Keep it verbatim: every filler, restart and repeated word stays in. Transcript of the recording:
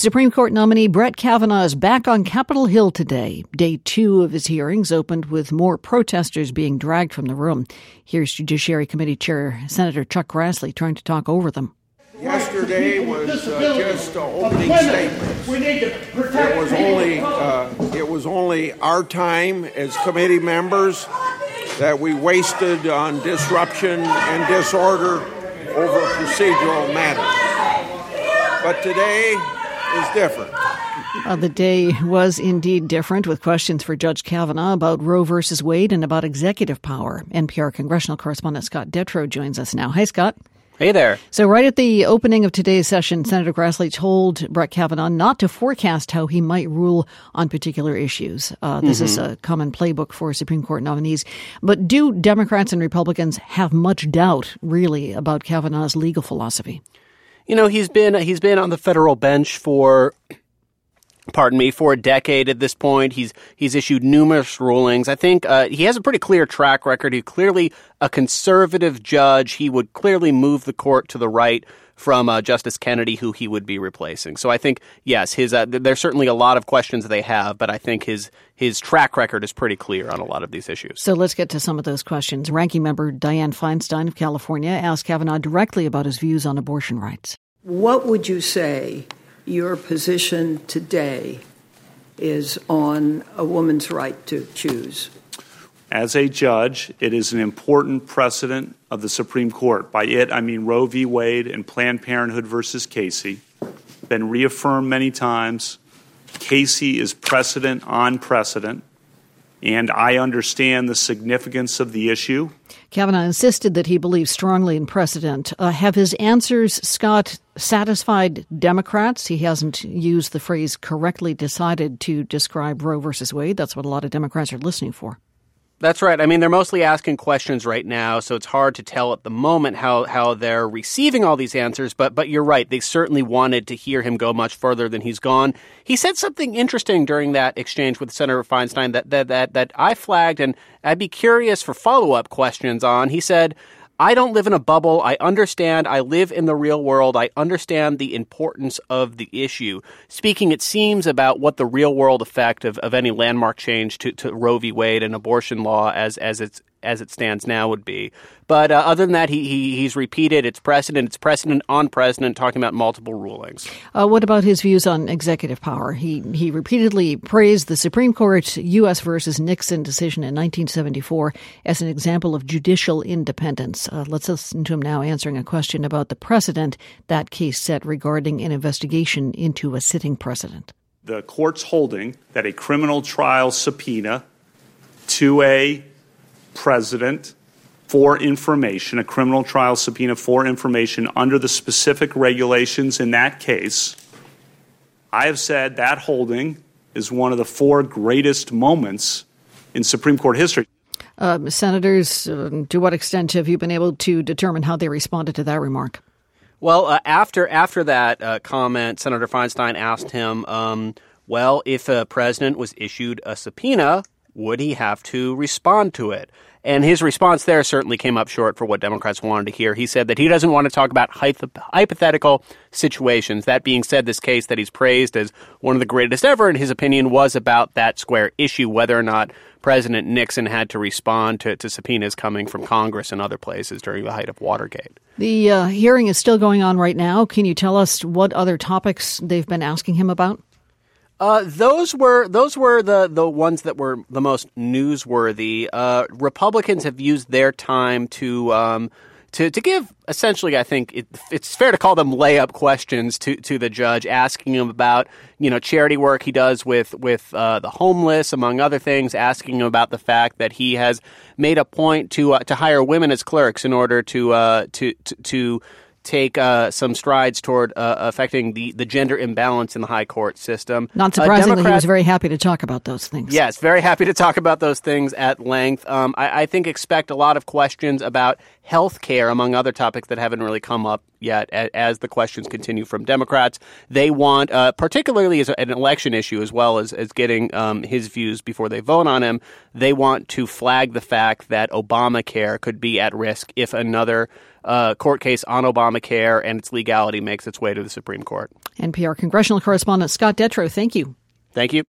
Supreme Court nominee Brett Kavanaugh is back on Capitol Hill today. Day two of his hearings opened with more protesters being dragged from the room. Here's Judiciary Committee Chair Senator Chuck Grassley trying to talk over them. Yesterday was uh, just uh, opening statements. It was only uh, it was only our time as committee members that we wasted on disruption and disorder over procedural matters. But today is different. Uh, the day was indeed different, with questions for Judge Kavanaugh about Roe versus Wade and about executive power. N P R congressional correspondent Scott Detrow joins us now. Hi, Scott. Hey there. So right at the opening of today's session, Senator Grassley told Brett Kavanaugh not to forecast how he might rule on particular issues. Uh, this mm-hmm. is a common playbook for Supreme Court nominees. But do Democrats and Republicans have much doubt, really, about Kavanaugh's legal philosophy? You know, he's been he's been on the federal bench for... Pardon me, for a decade at this point. He's he's issued numerous rulings. I think uh, he has a pretty clear track record. He's clearly a conservative judge. He would clearly move the court to the right from uh, Justice Kennedy, who he would be replacing. So I think, yes, his uh, there's certainly a lot of questions that they have, but I think his his track record is pretty clear on a lot of these issues. So let's get to some of those questions. Ranking Member Dianne Feinstein of California asked Kavanaugh directly about his views on abortion rights. What would you say your position today is on a woman's right to choose? As a judge, it is an important precedent of the Supreme Court. By it, I mean Roe v. Wade and Planned Parenthood versus Casey. Been reaffirmed many times. Casey is precedent on precedent, and I understand the significance of the issue. Kavanaugh insisted that he believes strongly in precedent. Uh, have his answers, Scott, satisfied Democrats? He hasn't used the phrase correctly decided to describe Roe versus Wade. That's what a lot of Democrats are listening for. That's right. I mean, they're mostly asking questions right now, so it's hard to tell at the moment how, how they're receiving all these answers. But but you're right. They certainly wanted to hear him go much further than he's gone. He said something interesting during that exchange with Senator Feinstein that that that, that I flagged, and I'd be curious for follow-up questions on. He said, I don't live in a bubble. I understand. I live in the real world. I understand the importance of the issue. Speaking, it seems, about what the real world effect of, of any landmark change to, to Roe v. Wade and abortion law as as it's as it stands now would be. But uh, other than that, he, he he's repeated it's precedent. It's precedent on precedent, talking about multiple rulings. Uh, what about his views on executive power? He he repeatedly praised the Supreme Court's U S versus Nixon decision in nineteen seventy-four as an example of judicial independence. Uh, let's listen to him now answering a question about the precedent that case set regarding an investigation into a sitting president. The court's holding that a criminal trial subpoena to a president for information, a criminal trial subpoena for information under the specific regulations in that case, I have said that holding is one of the four greatest moments in Supreme Court history. Uh, senators, uh, to what extent have you been able to determine how they responded to that remark? Well, uh, after after that uh, comment, Senator Feinstein asked him, um, well, if a president was issued a subpoena, would he have to respond to it? And his response there certainly came up short for what Democrats wanted to hear. He said that he doesn't want to talk about hypo- hypothetical situations. That being said, this case that he's praised as one of the greatest ever, in his opinion, was about that square issue, whether or not President Nixon had to respond to, to subpoenas coming from Congress and other places during the height of Watergate. The uh, hearing is still going on right now. Can you tell us what other topics they've been asking him about? Uh, those were those were the, the ones that were the most newsworthy. Uh, Republicans have used their time to um, to to give essentially, I think it, it's fair to call them layup questions to, to the judge, asking him about you know charity work he does with with uh, the homeless, among other things, asking him about the fact that he has made a point to uh, to hire women as clerks in order to uh, to to. to take uh, some strides toward uh, affecting the, the gender imbalance in the high court system. Not surprisingly, uh, Democrat- he was very happy to talk about those things. Yes, very happy to talk about those things at length. Um, I, I think expect a lot of questions about health care, among other topics that haven't really come up yet as the questions continue from Democrats. They want, uh, particularly as an election issue as well as, as getting um, his views before they vote on him, they want to flag the fact that Obamacare could be at risk if another uh, court case on Obamacare and its legality makes its way to the Supreme Court. N P R congressional correspondent Scott Detrow, thank you. Thank you.